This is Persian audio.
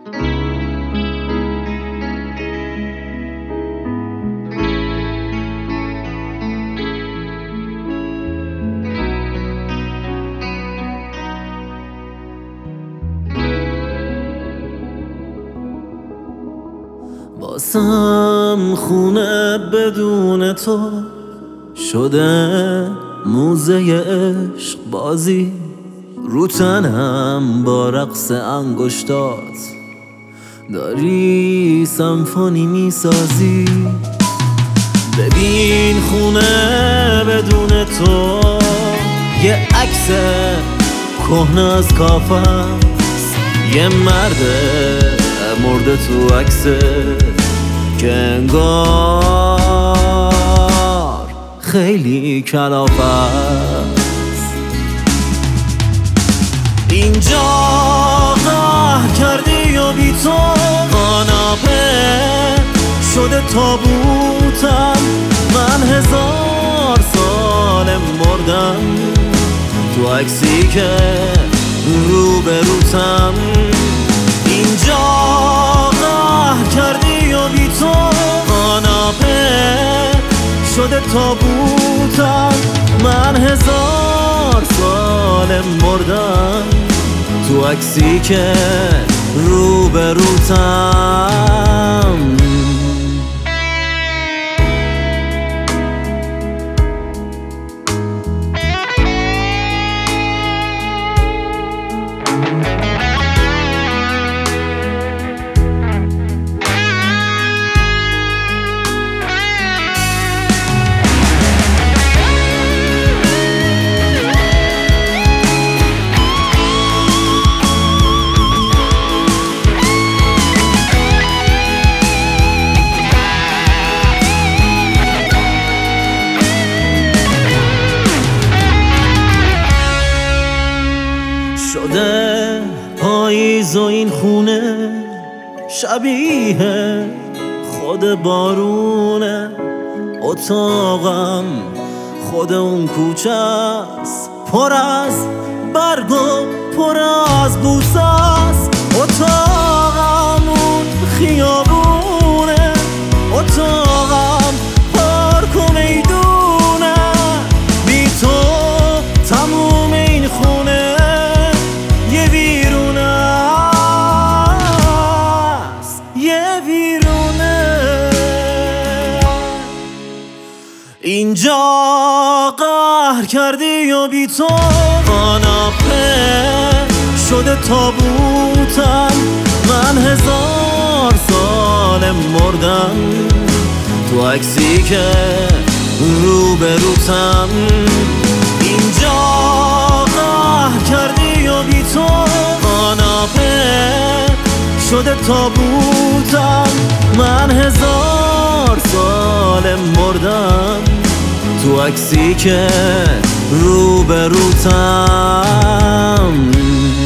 باسم خونه بدون تو شده موزه عشق بازی، رو تنم با رقص انگشتات داری سمفونی میسازی. ببین خونه بدون تو یه عکس کهنه از کافم، یه مرد مرده تو عکسه که انگار خیلی کلافه است. اینجا قهر کردی و بی تو قاناپه شده تابوتم، من 1000 سال مردم تو عکسی که روبروتم. اینجا قهر کردی و بی تو قاناپه شده تابوتم، من 1000 سال مردم تو عکسی که روبروتم. شده پاییز و این خونه شبیه خود بارونه، اتاقم خود اون کوچه است پر از برگ و پر از بوسه است. اتاقم اون خیابونه، اتاقم پارک و میدونه، بی تو تموم این خونه یه ویرونه است، یه ویرونه. اینجا قهر کردی و بی تو قاناپه شده تابوتم، من 1000 سال مردم تو عکسی که روبروتم. اینجا قهر کردی و بی تو قاناپه شده تابوتم، من 1000 سال مردم تو عکسی که روبروتم.